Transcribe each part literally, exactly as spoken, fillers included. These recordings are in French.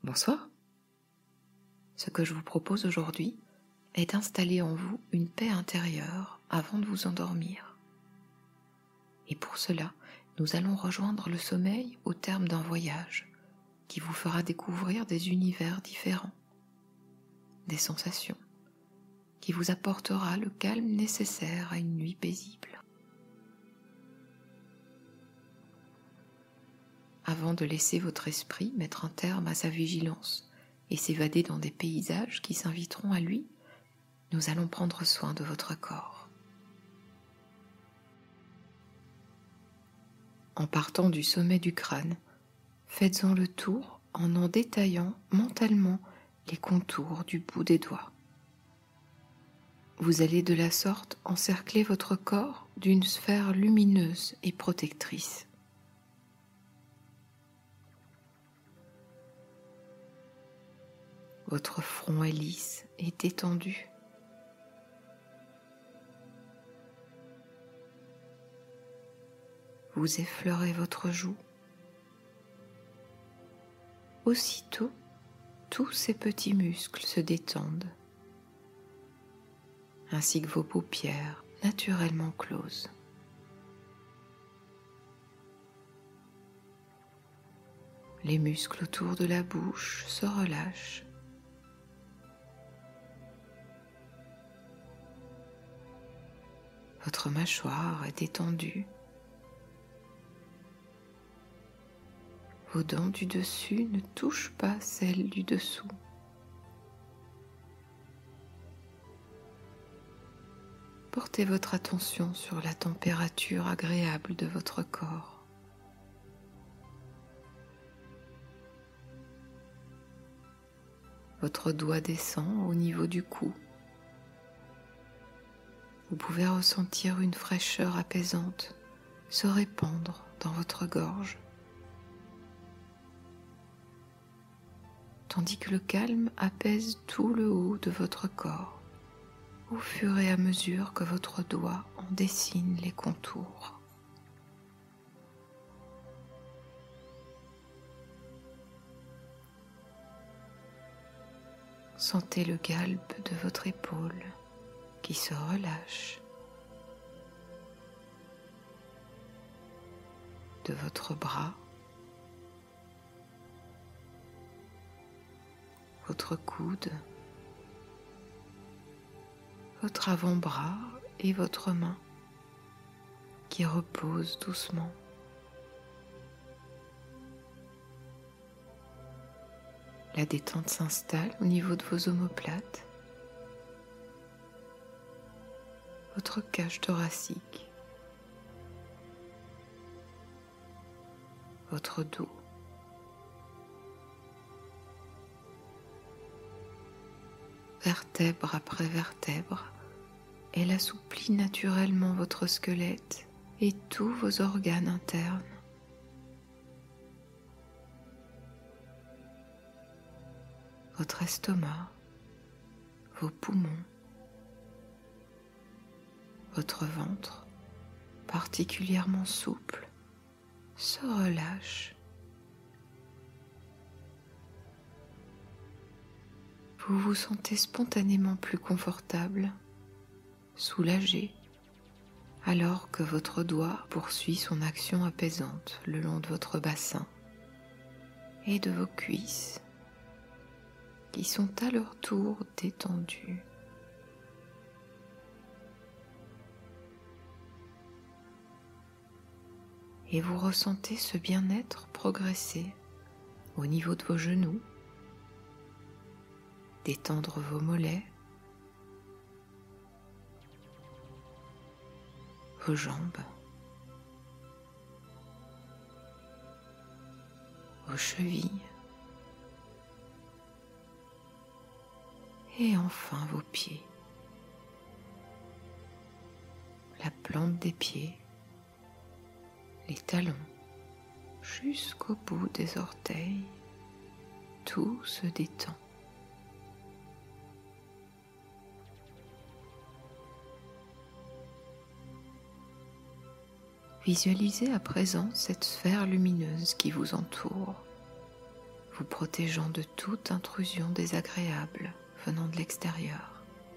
Bonsoir. Ce que je vous propose aujourd'hui est d'installer en vous une paix intérieure avant de vous endormir. Et pour cela, nous allons rejoindre le sommeil au terme d'un voyage qui vous fera découvrir des univers différents, des sensations, qui vous apportera le calme nécessaire à une nuit paisible. Avant de laisser votre esprit mettre un terme à sa vigilance et s'évader dans des paysages qui s'inviteront à lui, nous allons prendre soin de votre corps. En partant du sommet du crâne, faites-en le tour en en détaillant mentalement les contours du bout des doigts. Vous allez de la sorte encercler votre corps d'une sphère lumineuse et protectrice. Votre front est lisse et détendu. Vous effleurez votre joue. Aussitôt, tous ces petits muscles se détendent, ainsi que vos paupières naturellement closes. Les muscles autour de la bouche se relâchent. Votre mâchoire est détendue. Vos dents du dessus ne touchent pas celles du dessous. Portez votre attention sur la température agréable de votre corps. Votre doigt descend au niveau du cou. Vous pouvez ressentir une fraîcheur apaisante se répandre dans votre gorge, tandis que le calme apaise tout le haut de votre corps au fur et à mesure que votre doigt en dessine les contours. Sentez le galbe de votre épaule qui se relâche, de votre bras, votre coude, votre avant-bras et votre main qui reposent doucement. La détente s'installe au niveau de vos omoplates, votre cage thoracique, votre dos, vertèbre après vertèbre, elle assouplit naturellement votre squelette et tous vos organes internes. Votre estomac, vos poumons, votre ventre, particulièrement souple, se relâche. Vous vous sentez spontanément plus confortable, soulagé, alors que votre doigt poursuit son action apaisante le long de votre bassin et de vos cuisses, qui sont à leur tour détendues. Et vous ressentez ce bien-être progresser au niveau de vos genoux, détendre vos mollets, vos jambes, vos chevilles et enfin vos pieds, la plante des pieds, les talons jusqu'au bout des orteils, tout se détend. Visualisez à présent cette sphère lumineuse qui vous entoure. vous protégeant de toute intrusion désagréable venant de l'extérieur.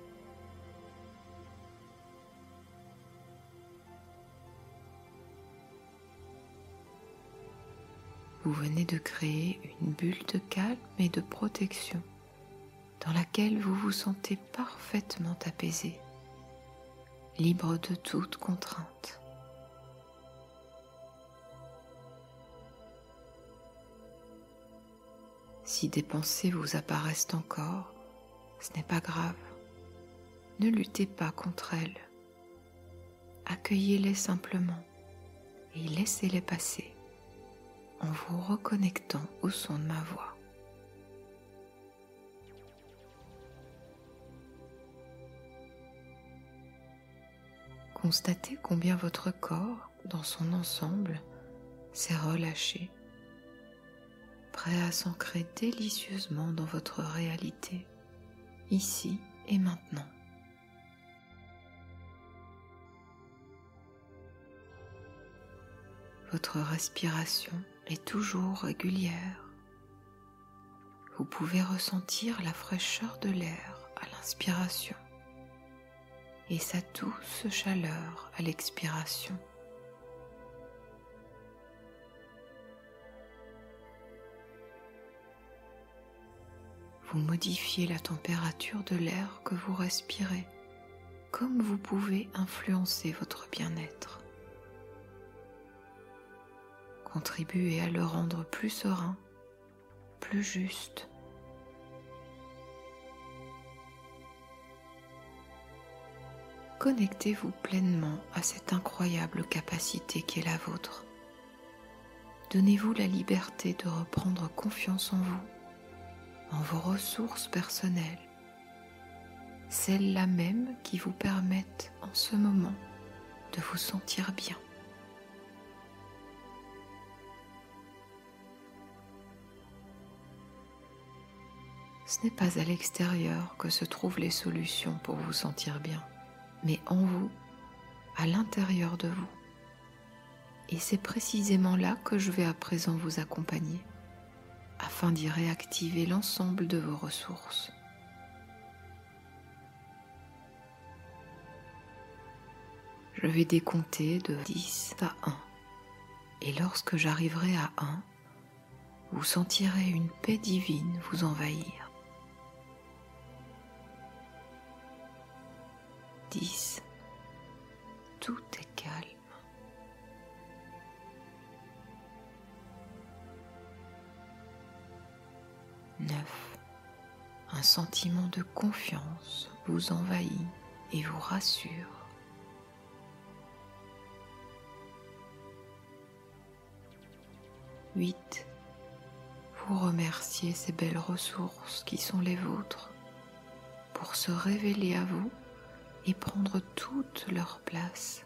Vous venez de créer une bulle de calme et de protection dans laquelle vous vous sentez parfaitement apaisé, libre de toute contrainte. Si des pensées vous apparaissent encore, ce n'est pas grave. Ne luttez pas contre elles. Accueillez-les simplement et laissez-les passer en vous reconnectant au son de ma voix. Constatez combien votre corps, dans son ensemble, s'est relâché, prêt à s'ancrer délicieusement dans votre réalité, ici et maintenant. Votre respiration est toujours régulière. Vous pouvez ressentir la fraîcheur de l'air à l'inspiration et sa douce chaleur à l'expiration. Vous modifiez la température de l'air que vous respirez, comme vous pouvez influencer votre bien-être. Contribuez à le rendre plus serein, plus juste. Connectez-vous pleinement à cette incroyable capacité qui est la vôtre. Donnez-vous la liberté de reprendre confiance en vous, en vos ressources personnelles, celles-là même qui vous permettent en ce moment de vous sentir bien. Ce n'est pas à l'extérieur que se trouvent les solutions pour vous sentir bien, mais en vous, à l'intérieur de vous. Et c'est précisément là que je vais à présent vous accompagner, afin d'y réactiver l'ensemble de vos ressources. Je vais décompter de dix à un, et lorsque j'arriverai à un, vous sentirez une paix divine vous envahir. dix. Tout est calme. neuf. Un sentiment de confiance vous envahit et vous rassure. huit. Vous remerciez ces belles ressources qui sont les vôtres pour se révéler à vous et prendre toute leur place.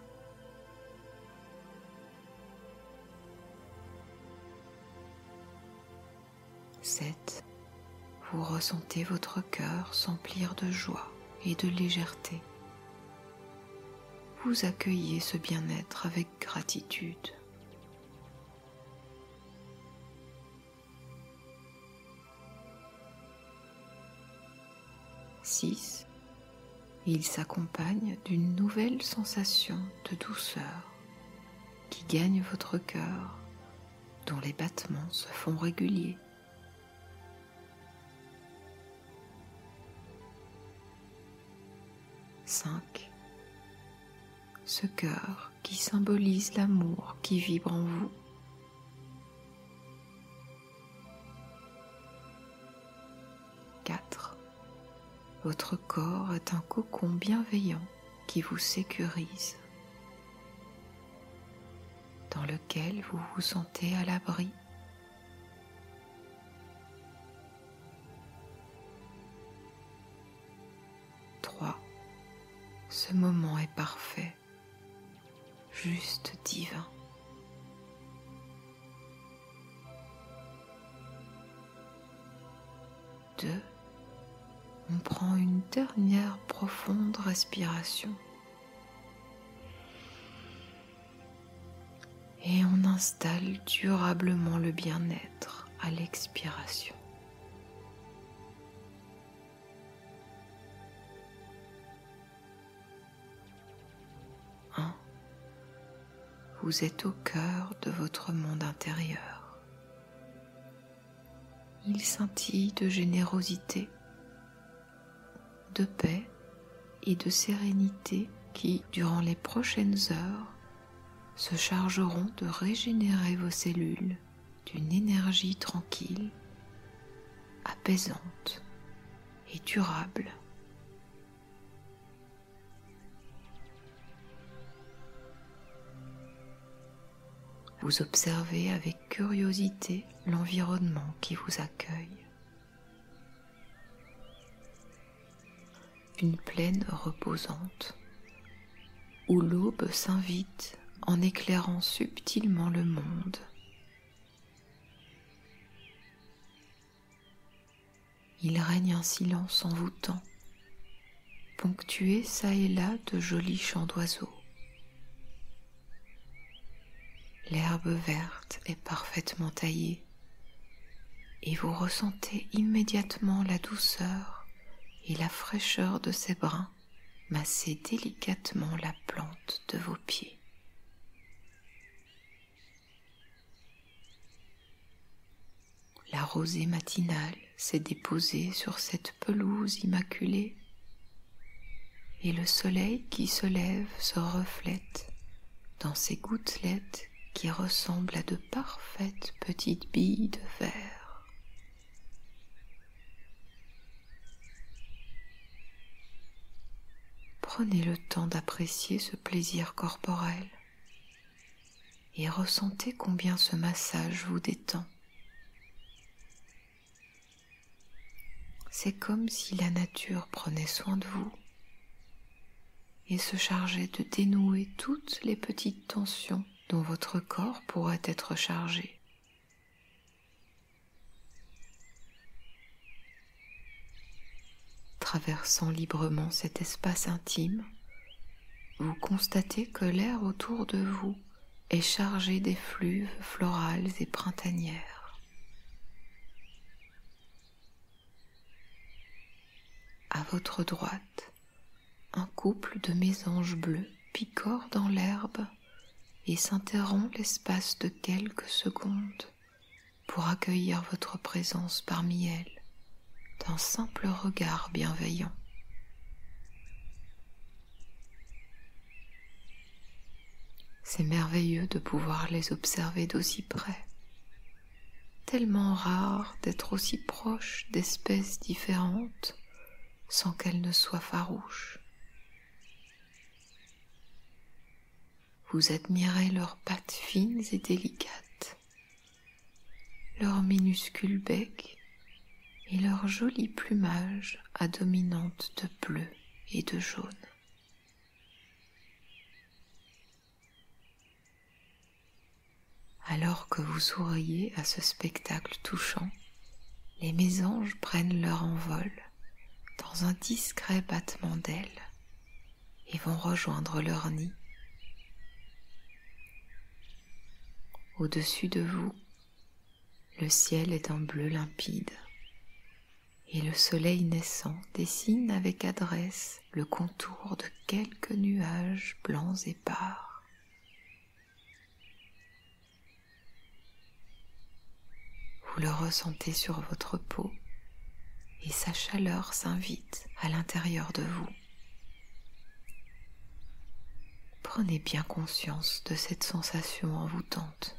sept. Vous ressentez votre cœur s'emplir de joie et de légèreté. Vous accueillez ce bien-être avec gratitude. six. Il s'accompagne d'une nouvelle sensation de douceur qui gagne votre cœur, dont les battements se font réguliers. cinq. Ce cœur qui symbolise l'amour qui vibre en vous. quatre. Votre corps est un cocon bienveillant qui vous sécurise, dans lequel vous vous sentez à l'abri. trois. Ce moment est parfait, juste divin. deux. On prend une dernière profonde respiration et on installe durablement le bien-être à l'expiration. un. Vous êtes au cœur de votre monde intérieur. Il scintille de générosité, de paix et de sérénité qui, durant les prochaines heures, se chargeront de régénérer vos cellules d'une énergie tranquille, apaisante et durable. Vous observez avec curiosité l'environnement qui vous accueille. Une plaine reposante, où l'aube s'invite en éclairant subtilement le monde. Il règne un silence envoûtant, ponctué çà et là de jolis chants d'oiseaux. L'herbe verte est parfaitement taillée et vous ressentez immédiatement la douceur et la fraîcheur de ses brins masser délicatement la plante de vos pieds. La rosée matinale s'est déposée sur cette pelouse immaculée et le soleil qui se lève se reflète dans ces gouttelettes qui ressemblent à de parfaites petites billes de verre. Prenez le temps d'apprécier ce plaisir corporel et ressentez combien ce massage vous détend. C'est comme si la nature prenait soin de vous et se chargeait de dénouer toutes les petites tensions dont votre corps pourrait être chargé. Traversant librement cet espace intime, vous constatez que l'air autour de vous est chargé d'effluves florales et printanières. À votre droite, un couple de mésanges bleus picore dans l'herbe et s'interrompt l'espace de quelques secondes pour accueillir votre présence parmi elles d'un simple regard bienveillant. C'est merveilleux de pouvoir les observer d'aussi près, tellement rare d'être aussi proche d'espèces différentes sans qu'elles ne soient farouches. Vous admirez leurs pattes fines et délicates, leur minuscule bec et leur joli plumage à dominante de bleu et de jaune. Alors que vous souriez à ce spectacle touchant, les mésanges prennent leur envol dans un discret battement d'ailes et vont rejoindre leur nid. Au-dessus de vous, le ciel est d'un bleu limpide et le soleil naissant dessine avec adresse le contour de quelques nuages blancs épars. Vous le ressentez sur votre peau et sa chaleur s'invite à l'intérieur de vous. Prenez bien conscience de cette sensation envoûtante.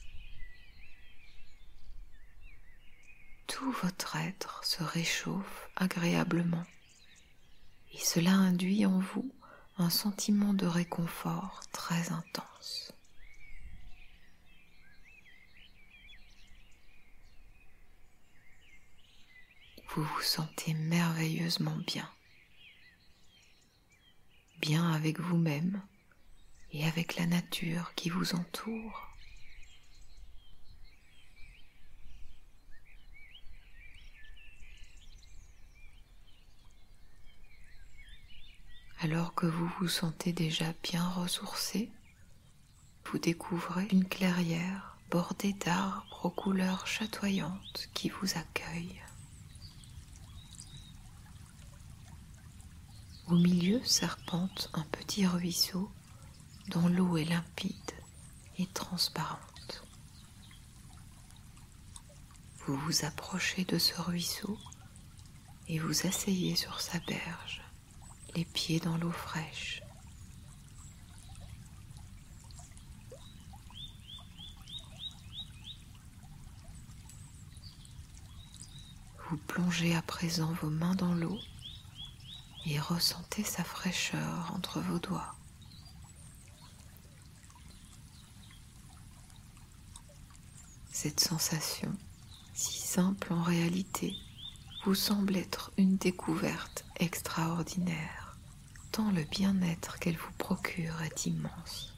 Tout votre être se réchauffe agréablement et cela induit en vous un sentiment de réconfort très intense. Vous vous sentez merveilleusement bien, bien avec vous-même et avec la nature qui vous entoure. Alors que vous vous sentez déjà bien ressourcé, vous découvrez une clairière bordé d'arbres aux couleurs chatoyantes qui vous accueillent. Au milieu serpente un petit ruisseau dont l'eau est limpide et transparente. Vous vous approchez de ce ruisseau et vous asseyez sur sa berge, les pieds dans l'eau fraîche. Vous plongez à présent vos mains dans l'eau et ressentez sa fraîcheur entre vos doigts. Cette sensation, si simple en réalité, vous semble être une découverte extraordinaire, tant le bien-être qu'elle vous procure est immense.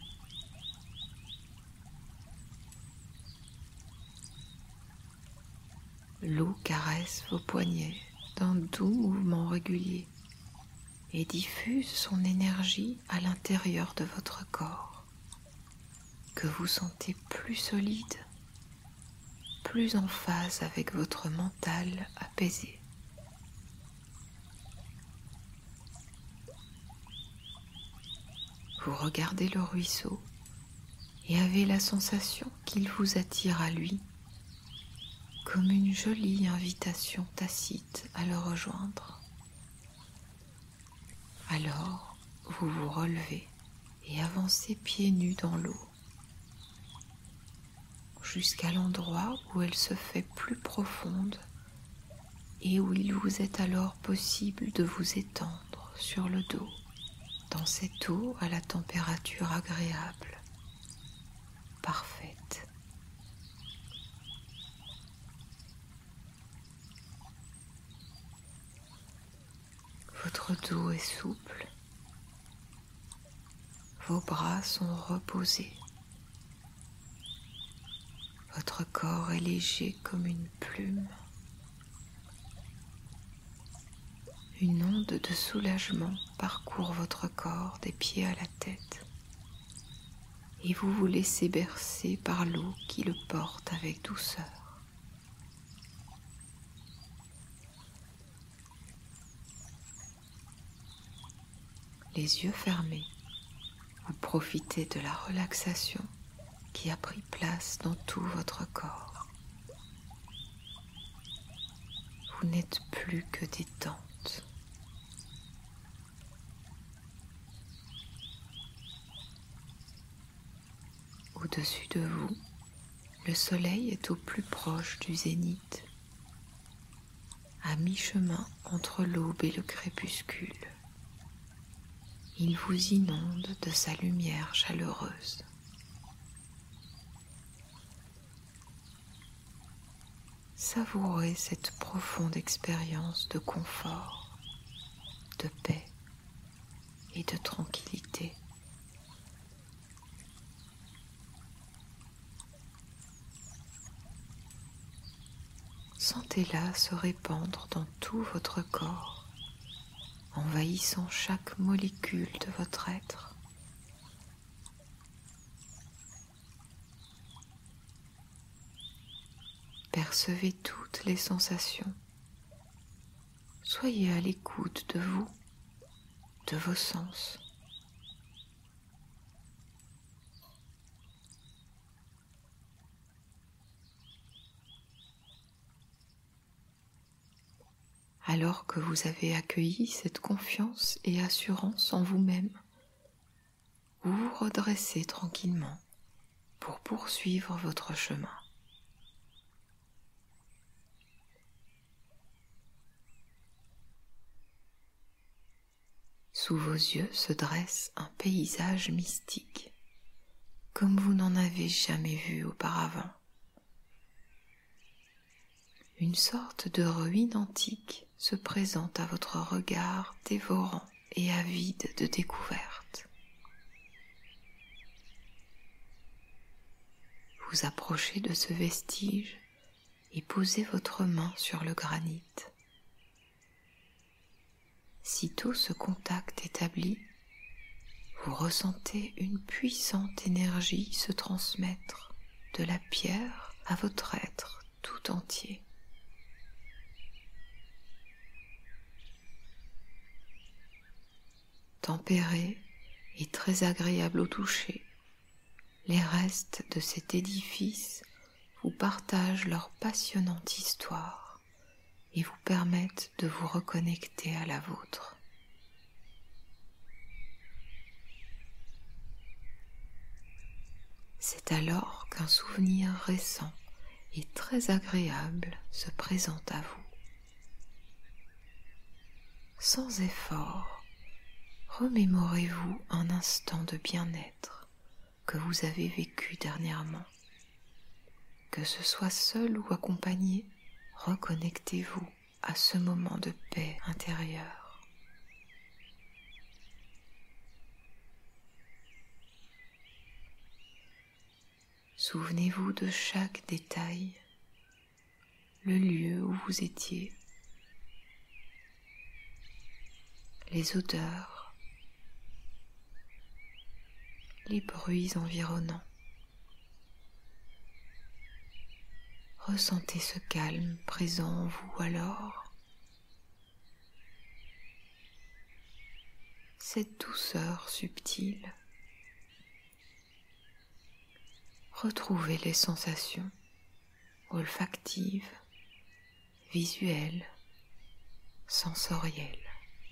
L'eau caresse vos poignets d'un doux mouvement régulier et diffuse son énergie à l'intérieur de votre corps, que vous sentez plus solide, plus en phase avec votre mental apaisé. Vous regardez le ruisseau et avez la sensation qu'il vous attire à lui, comme une jolie invitation tacite à le rejoindre. Alors, vous vous relevez et avancez pieds nus dans l'eau, jusqu'à l'endroit où elle se fait plus profonde et où il vous est alors possible de vous étendre sur le dos, dans cette eau à la température agréable, parfaite. Votre dos est souple, vos bras sont reposés, votre corps est léger comme une plume. Une onde de soulagement parcourt votre corps des pieds à la tête et vous vous laissez bercer par l'eau qui le porte avec douceur. Les yeux fermés, vous profitez de la relaxation qui a pris place dans tout votre corps. Vous n'êtes plus que détente. Au-dessus de vous, le soleil est au plus proche du zénith, à mi-chemin entre l'aube et le crépuscule. Il vous inonde de sa lumière chaleureuse. Savourez cette profonde expérience de confort, de paix et de tranquillité. Sentez-la se répandre dans tout votre corps, envahissant chaque molécule de votre être. Percevez toutes les sensations. Soyez à l'écoute de vous, de vos sens. Alors que vous avez accueilli cette confiance et assurance en vous-même, vous vous redressez tranquillement pour poursuivre votre chemin. Sous vos yeux se dresse un paysage mystique, comme vous n'en avez jamais vu auparavant. Une sorte de ruine antique se présente à votre regard dévorant et avide de découvertes. Vous approchez de ce vestige et posez votre main sur le granit. Sitôt ce contact établi, vous ressentez une puissante énergie se transmettre de la pierre à votre être tout entier. Tempéré et très agréable au toucher, les restes de cet édifice vous partagent leur passionnante histoire et vous permettent de vous reconnecter à la vôtre. C'est alors qu'un souvenir récent et très agréable se présente à vous. Sans effort, remémorez-vous un instant de bien-être que vous avez vécu dernièrement. Que ce soit seul ou accompagné, reconnectez-vous à ce moment de paix intérieure. Souvenez-vous de chaque détail, le lieu où vous étiez, les odeurs, les bruits environnants. Ressentez ce calme présent en vous alors, cette douceur subtile. Retrouvez les sensations olfactives, visuelles, sensorielles.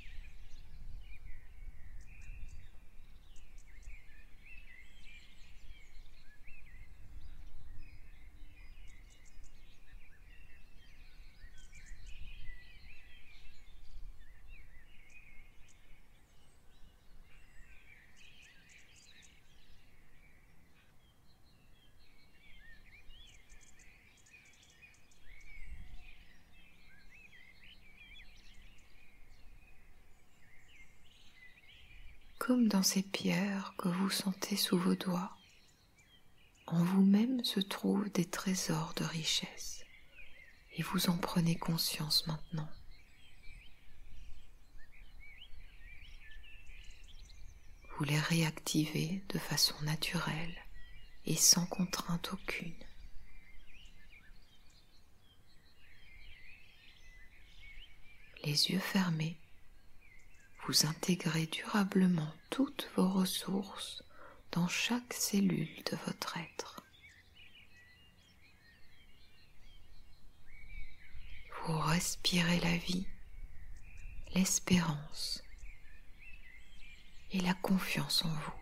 Comme dans ces pierres que vous sentez sous vos doigts, en vous-même se trouvent des trésors de richesse et vous en prenez conscience maintenant. Vous les réactivez de façon naturelle et sans contrainte aucune. Les yeux fermés, vous intégrez durablement toutes vos ressources dans chaque cellule de votre être. Vous respirez la vie, l'espérance et la confiance en vous.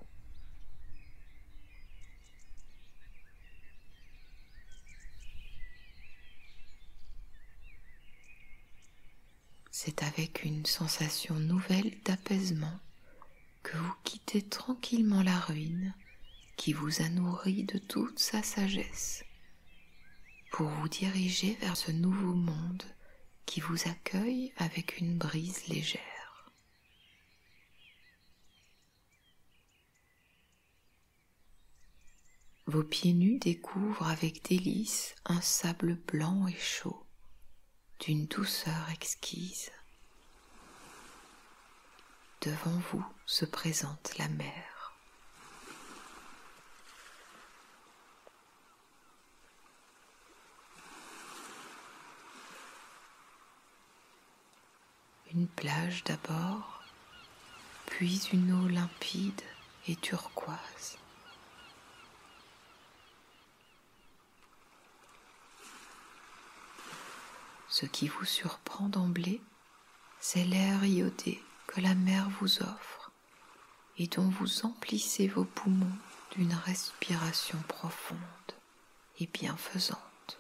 C'est avec une sensation nouvelle d'apaisement que vous quittez tranquillement la ruine qui vous a nourri de toute sa sagesse pour vous diriger vers ce nouveau monde qui vous accueille avec une brise légère. Vos pieds nus découvrent avec délice un sable blanc et chaud, d'une douceur exquise. Devant vous se présente la mer. Une plage d'abord, puis une eau limpide et turquoise. Ce qui vous surprend d'emblée, c'est l'air iodé que la mer vous offre et dont vous emplissez vos poumons d'une respiration profonde et bienfaisante.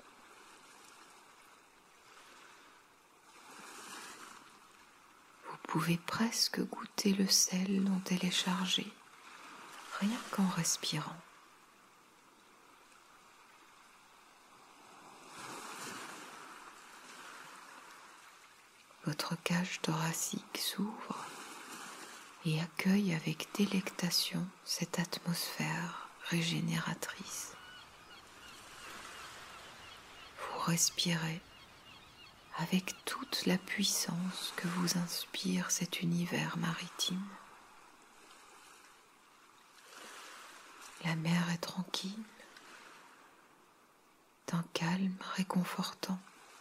Vous pouvez presque goûter le sel dont elle est chargée, rien qu'en respirant. Votre cage thoracique s'ouvre et accueille avec délectation cette atmosphère régénératrice. Vous respirez avec toute la puissance que vous inspire cet univers maritime. La mer est tranquille, d'un calme réconfortant.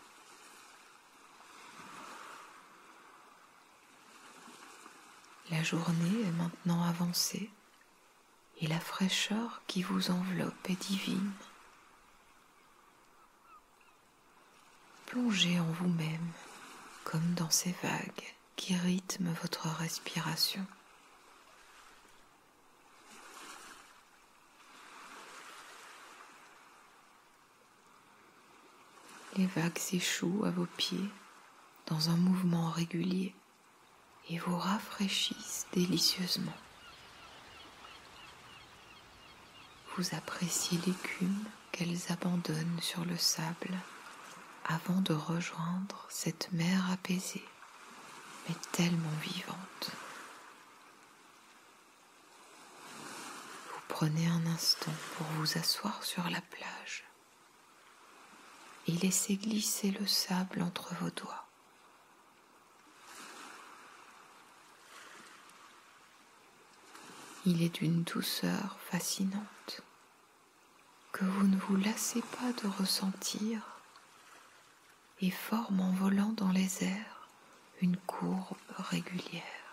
La journée est maintenant avancée et la fraîcheur qui vous enveloppe est divine. Plongez en vous-même comme dans ces vagues qui rythment votre respiration. Les vagues s'échouent à vos pieds dans un mouvement régulier et vous rafraîchissent délicieusement. Vous appréciez l'écume qu'elles abandonnent sur le sable avant de rejoindre cette mer apaisée, mais tellement vivante. Vous prenez un instant pour vous asseoir sur la plage et laissez glisser le sable entre vos doigts. Il est d'une douceur fascinante que vous ne vous lassez pas de ressentir et forme en volant dans les airs une courbe régulière,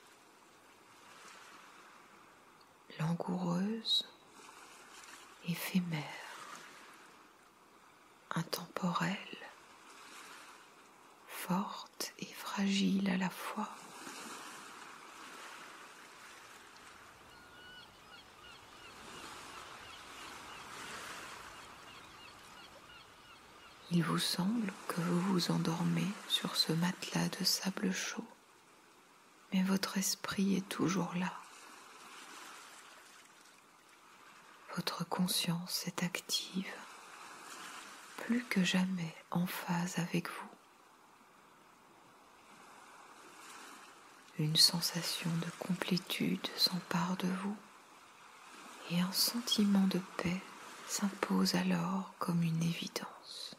langoureuse, éphémère, intemporelle, forte et fragile à la fois. Il vous semble que vous vous endormez sur ce matelas de sable chaud, mais votre esprit est toujours là. Votre conscience est active, plus que jamais en phase avec vous. Une sensation de complétude s'empare de vous et un sentiment de paix s'impose alors comme une évidence.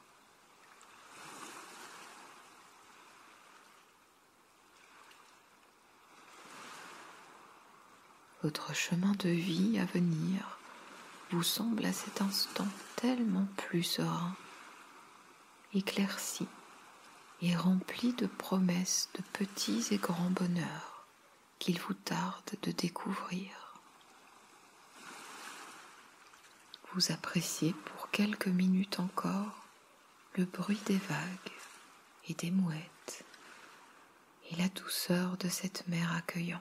Votre chemin de vie à venir vous semble à cet instant tellement plus serein, éclairci et rempli de promesses de petits et grands bonheurs qu'il vous tarde de découvrir. Vous appréciez pour quelques minutes encore le bruit des vagues et des mouettes et la douceur de cette mer accueillante.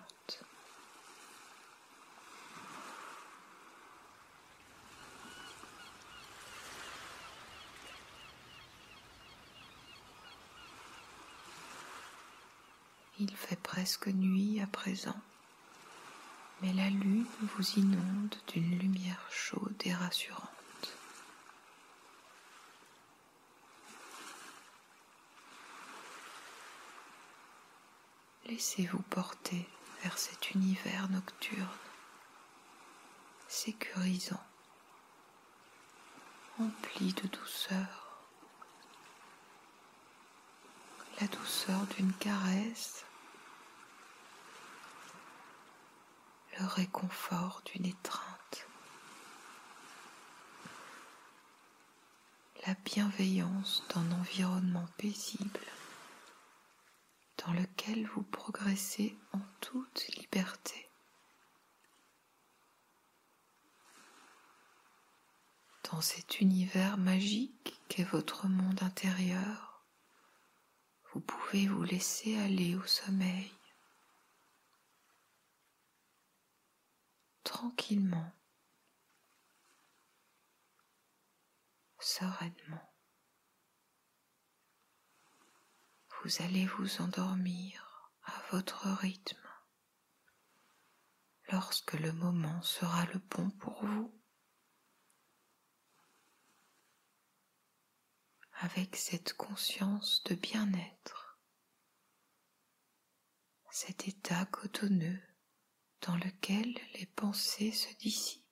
Il fait presque nuit à présent, mais la lune vous inonde d'une lumière chaude et rassurante. Laissez-vous porter vers cet univers nocturne, sécurisant, empli de douceur. La douceur d'une caresse, le réconfort d'une étreinte, la bienveillance d'un environnement paisible dans lequel vous progressez en toute liberté. Dans cet univers magique qu'est votre monde intérieur, vous pouvez vous laisser aller au sommeil, tranquillement, sereinement. Vous allez vous endormir à votre rythme lorsque le moment sera le bon pour vous, avec cette conscience de bien-être, cet état cotonneux dans lequel les pensées se dissipent.